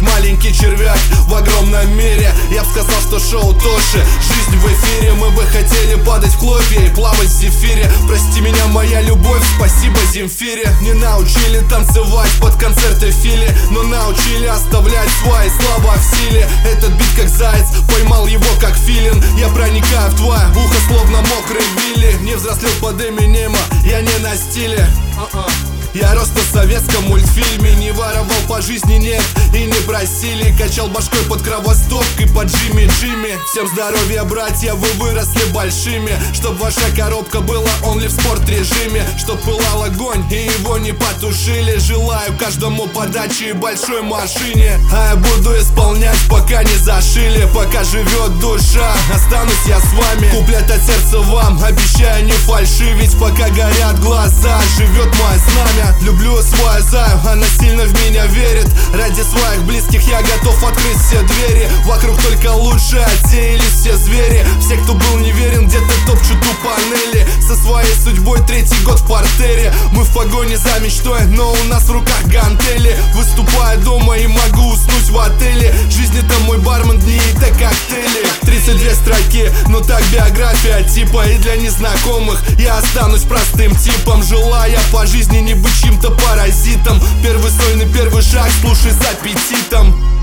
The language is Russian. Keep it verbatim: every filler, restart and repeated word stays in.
маленький червяк в огромном мире. Я б сказал, что шоу Тоши, жизнь в эфире. Мы бы хотели падать в хлопья и плавать в зефире. Прости меня, моя любовь, спасибо Земфире. Не научили танцевать под концерты Фили, но научили оставлять свои слова в силе. Этот бит как заяц, поймал его как филин. Я проникаю в твое ухо, словно мокрый Вилли. Не взрослел под Эминема, я не на стиле. uh-uh. Я рос на советском мультфильме, не воровал по жизни, нет, и не просили. Качал башкой под кровостопкой, под Джимми Джимми. Всем здоровья, братья, вы выросли большими. Чтоб ваша коробка была only в спорт режиме. Чтоб пылал огонь и его не потушили. Желаю каждому подачи и большой машине. А я буду исполнять, пока не зашили. Пока живет душа, останусь я с вами. Куплет от сердца вам, обещаю не фальшивить. Пока горят глаза, живет мое знамя. Люблю свою заю, она сильно в меня верит. Ради своих близких я готов открыть все двери. Вокруг только лучше отсеялись все звери. Все, кто был неверен, где-то топчут у панели. Со своей судьбой третий год в партере. Мы в погоне за мечтой, но у нас в руках гантели. Выступаю дома и могу уснуть в отеле. Жизнь это мой бармен, дни это коктейли. Тридцать две строки, но так биография типа. И для незнакомых я останусь простым типом. Желая по жизни не быть чьим-то паразитом. Первый сольный, первый шаг, слушай с аппетитом.